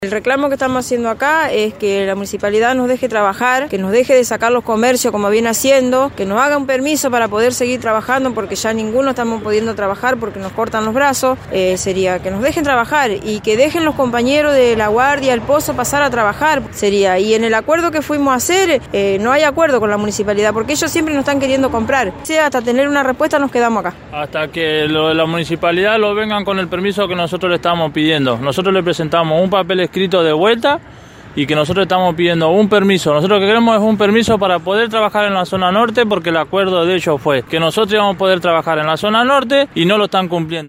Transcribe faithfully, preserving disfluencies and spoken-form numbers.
El reclamo que estamos haciendo acá es que la municipalidad nos deje trabajar, que nos deje de sacar los comercios como viene haciendo, que nos haga un permiso para poder seguir trabajando porque ya ninguno estamos pudiendo trabajar porque nos cortan los brazos. Eh, sería que nos dejen trabajar y que dejen los compañeros de la guardia, el pozo pasar a trabajar. Sería, y en el acuerdo que fuimos a hacer, eh, no hay acuerdo con la municipalidad porque ellos siempre nos están queriendo comprar. O sea, hasta tener una respuesta nos quedamos acá. Hasta que lo de la municipalidad lo vengan con el permiso que nosotros le estamos pidiendo. Nosotros le presentamos un papel escrito de vuelta y que nosotros estamos pidiendo un permiso. Nosotros lo que queremos es un permiso para poder trabajar en la zona norte porque el acuerdo de ellos fue que nosotros íbamos a poder trabajar en la zona norte y no lo están cumpliendo.